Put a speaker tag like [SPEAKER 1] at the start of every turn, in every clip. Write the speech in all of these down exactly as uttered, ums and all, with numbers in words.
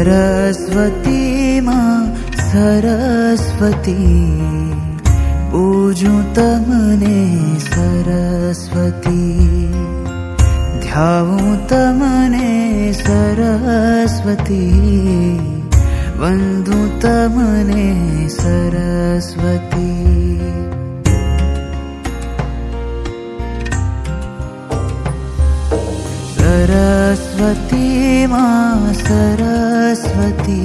[SPEAKER 1] सरस्वती मां सरस्वती पूजूं तमने सरस्वती ध्याऊं तमने सरस्वती वंदूं तमने सरस्वती। सरस्वती मां सरस्वती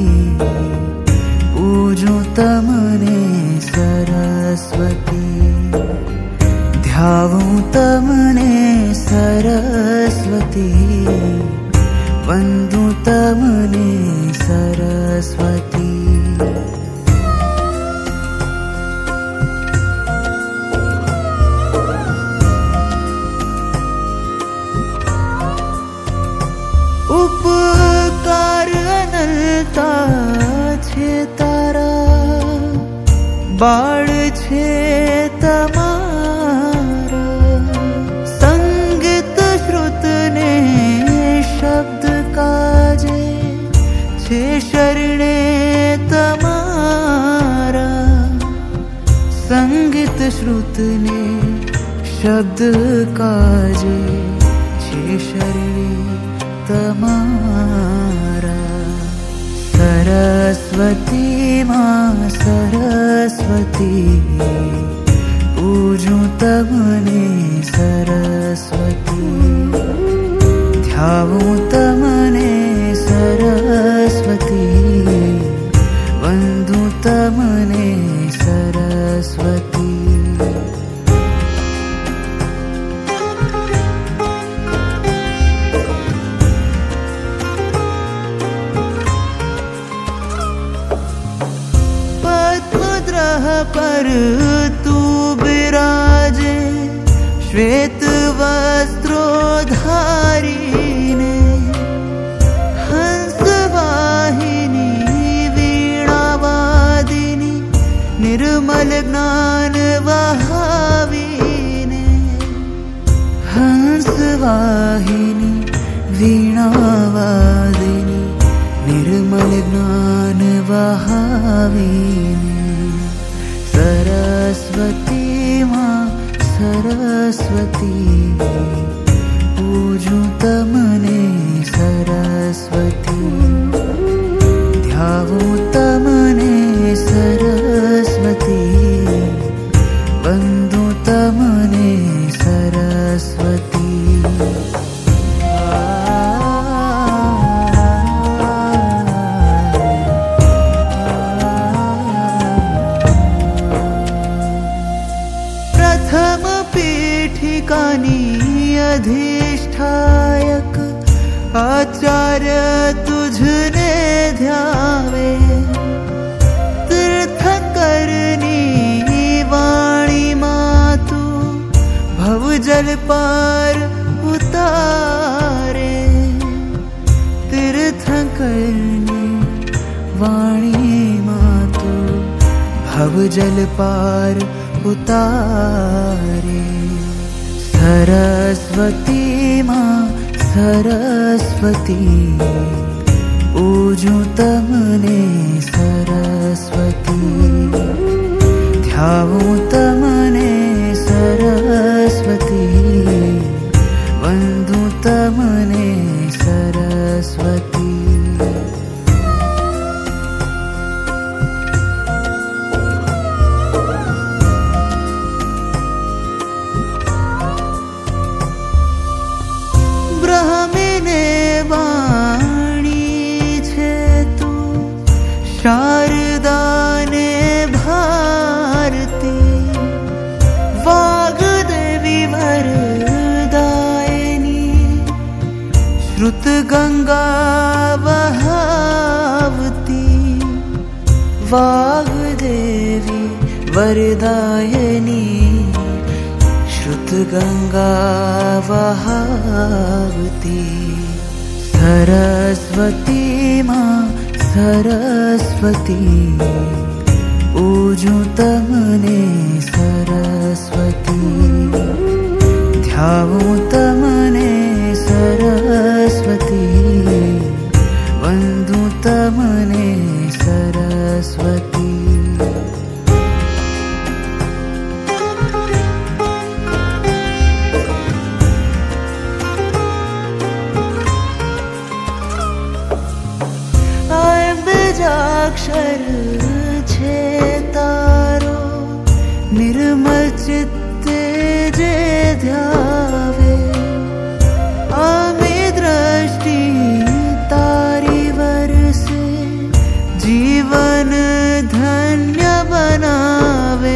[SPEAKER 1] पूजूं तमने सरस्वती ध्याऊं तमने सरस्वती वंदूं तमने सरस्वती। उपकार अनंता छे तारा बाळ छे तमारा संगीत श्रुत ने शब्द काजे छे शरणे तमारा संगीत श्रुत ने शब्द काजे छे शरणे तमारा। सरस्वती मां सरस्वती पूजूं तमने सरस्वती ध्याऊं तमने सरस्वती वंदूं तमने सरस्वती। पर तू विराजे श्वेत वस्त्रो धारीने हंस वाहिनी वीणा वादिनी निर्मल ज्ञान वहावीने हंस वाहिनी वीणा वादिनी निर्मल ज्ञान वहावीने। सरस्वती मां सरस्वती पूजूं तमने सरस्वती ध्याऊं तमने सरस्वती वंदूं तमने सरस्वती। प्रथम पीठिकानी अधिष्ठायक आचार्य तुझने ध्यावे तीर्थंकरनी वाणी मातु भवजल पार उतारे तीर्थंकरनी वाणी मातु भवजल पार उतारे। सरस्वती मां सरस्वती पूजूं तमने सरस्वती ध्याऊं तमने सरस्वती वंदूं तमने सरस्वती। ब्रह्मिने वाणी छे तू शारदा ने भारती वाग्देवी वरदायिनी श्रुत गंगा वहावती वाग्देवी वरदायिनी श्रुत गंगा वहावती। सरस्वती मां सरस्वती पूजूं तमने सरस्वती ध्याऊं तमने सरस्वती वंदूं तमने अक्षर छे तारो निर्मल चित्ते जे ध्यावे आमे दृष्टि तारी वरसे जीवन धन्य बनावे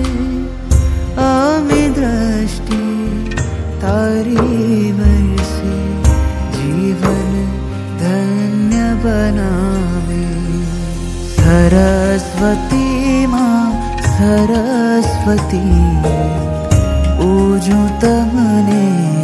[SPEAKER 1] आमे दृष्टि तारी वरसे जीवन धन्य बनावे सरस्वती मां सरस्वती पूजू तमने